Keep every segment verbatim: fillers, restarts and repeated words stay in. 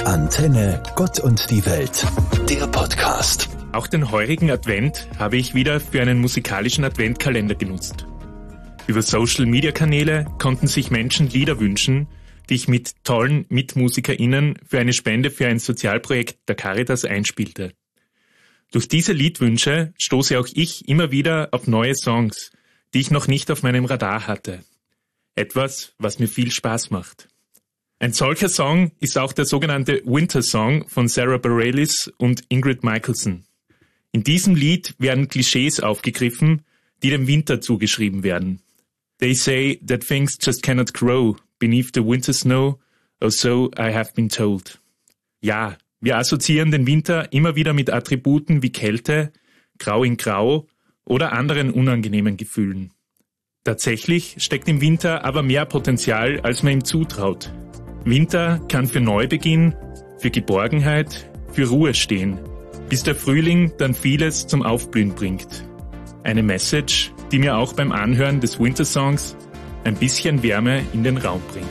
Antenne Gott und die Welt, der Podcast. Auch den heurigen Advent habe ich wieder für einen musikalischen Adventkalender genutzt. Über Social-Media-Kanäle konnten sich Menschen Lieder wünschen, die ich mit tollen MitmusikerInnen für eine Spende für ein Sozialprojekt der Caritas einspielte. Durch diese Liedwünsche stoße auch ich immer wieder auf neue Songs, die ich noch nicht auf meinem Radar hatte. Etwas, was mir viel Spaß macht. Ein solcher Song ist auch der sogenannte Winter Song von Sarah Bareilles und Ingrid Michaelson. In diesem Lied werden Klischees aufgegriffen, die dem Winter zugeschrieben werden. They say that things just cannot grow beneath the winter snow, or so I have been told. Ja, wir assoziieren den Winter immer wieder mit Attributen wie Kälte, Grau in Grau oder anderen unangenehmen Gefühlen. Tatsächlich steckt im Winter aber mehr Potenzial, als man ihm zutraut. Winter kann für Neubeginn, für Geborgenheit, für Ruhe stehen, bis der Frühling dann vieles zum Aufblühen bringt. Eine Message, die mir auch beim Anhören des Wintersongs ein bisschen Wärme in den Raum bringt.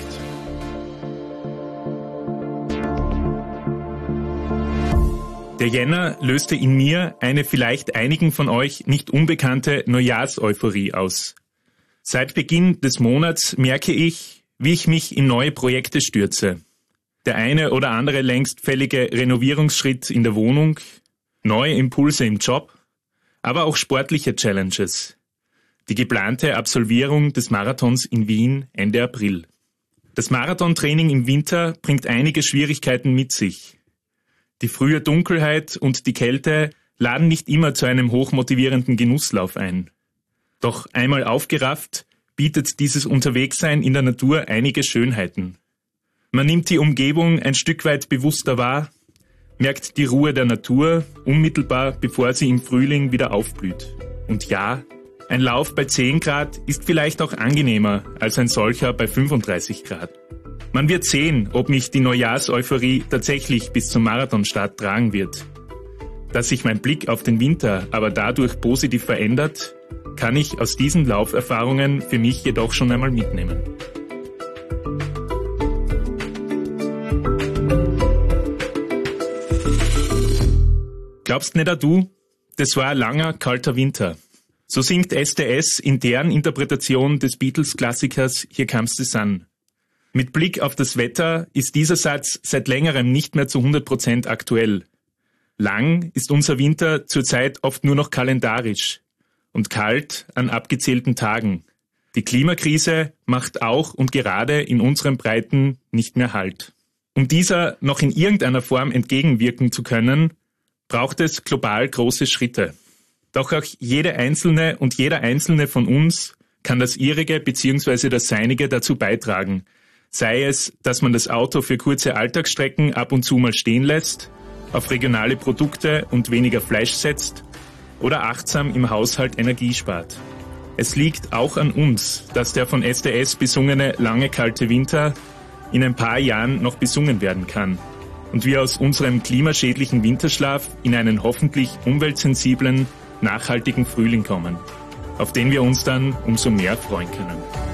Der Jänner löste in mir eine vielleicht einigen von euch nicht unbekannte Neujahrseuphorie aus. Seit Beginn des Monats merke ich, wie ich mich in neue Projekte stürze. Der eine oder andere längst fällige Renovierungsschritt in der Wohnung, neue Impulse im Job, aber auch sportliche Challenges. Die geplante Absolvierung des Marathons in Wien Ende April. Das Marathontraining im Winter bringt einige Schwierigkeiten mit sich. Die frühe Dunkelheit und die Kälte laden nicht immer zu einem hochmotivierenden Genusslauf ein. Doch einmal aufgerafft, bietet dieses Unterwegssein in der Natur einige Schönheiten. Man nimmt die Umgebung ein Stück weit bewusster wahr, merkt die Ruhe der Natur unmittelbar, bevor sie im Frühling wieder aufblüht. Und ja, ein Lauf bei zehn Grad ist vielleicht auch angenehmer als ein solcher bei fünfunddreißig Grad. Man wird sehen, ob mich die Neujahrseuphorie tatsächlich bis zum Marathonstart tragen wird. Dass sich mein Blick auf den Winter aber dadurch positiv verändert, kann ich aus diesen Lauferfahrungen für mich jedoch schon einmal mitnehmen. Glaubst nicht auch du? Das war ein langer, kalter Winter. So singt S D S in deren Interpretation des Beatles-Klassikers Here Comes the Sun. Mit Blick auf das Wetter ist dieser Satz seit längerem nicht mehr zu hundert Prozent aktuell. Lang ist unser Winter zurzeit oft nur noch kalendarisch und kalt an abgezählten Tagen. Die Klimakrise macht auch und gerade in unseren Breiten nicht mehr Halt. Um dieser noch in irgendeiner Form entgegenwirken zu können, braucht es global große Schritte. Doch auch jede Einzelne und jeder Einzelne von uns kann das ihrige bzw. das seinige dazu beitragen. Sei es, dass man das Auto für kurze Alltagsstrecken ab und zu mal stehen lässt, auf regionale Produkte und weniger Fleisch setzt oder achtsam im Haushalt Energie spart. Es liegt auch an uns, dass der von S D S besungene lange kalte Winter in ein paar Jahren noch besungen werden kann und wir aus unserem klimaschädlichen Winterschlaf in einen hoffentlich umweltsensiblen, nachhaltigen Frühling kommen, auf den wir uns dann umso mehr freuen können.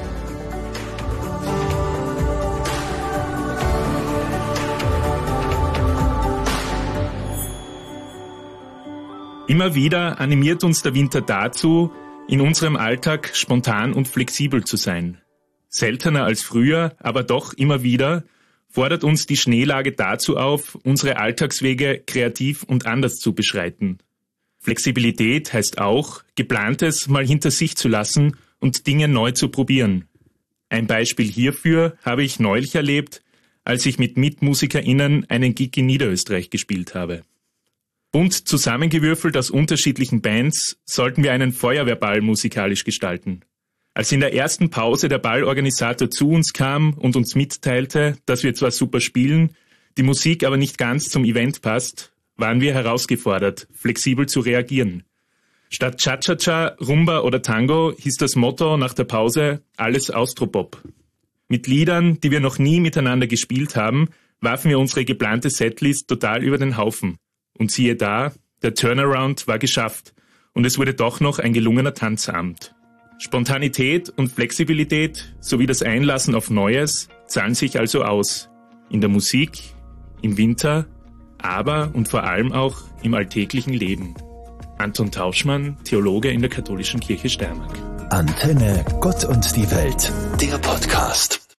Immer wieder animiert uns der Winter dazu, in unserem Alltag spontan und flexibel zu sein. Seltener als früher, aber doch immer wieder, fordert uns die Schneelage dazu auf, unsere Alltagswege kreativ und anders zu beschreiten. Flexibilität heißt auch, Geplantes mal hinter sich zu lassen und Dinge neu zu probieren. Ein Beispiel hierfür habe ich neulich erlebt, als ich mit MitmusikerInnen einen Gig in Niederösterreich gespielt habe. Bunt zusammengewürfelt aus unterschiedlichen Bands sollten wir einen Feuerwehrball musikalisch gestalten. Als in der ersten Pause der Ballorganisator zu uns kam und uns mitteilte, dass wir zwar super spielen, die Musik aber nicht ganz zum Event passt, waren wir herausgefordert, flexibel zu reagieren. Statt Cha-Cha-Cha, Rumba oder Tango hieß das Motto nach der Pause alles Austropop. Mit Liedern, die wir noch nie miteinander gespielt haben, warfen wir unsere geplante Setlist total über den Haufen. Und siehe da, der Turnaround war geschafft und es wurde doch noch ein gelungener Tanzabend. Spontanität und Flexibilität sowie das Einlassen auf Neues zahlen sich also aus. In der Musik im Winter, aber und vor allem auch im alltäglichen Leben. Anton Tauschmann, Theologe in der Katholischen Kirche Steiermark. Antenne Gott und die Welt, der Podcast.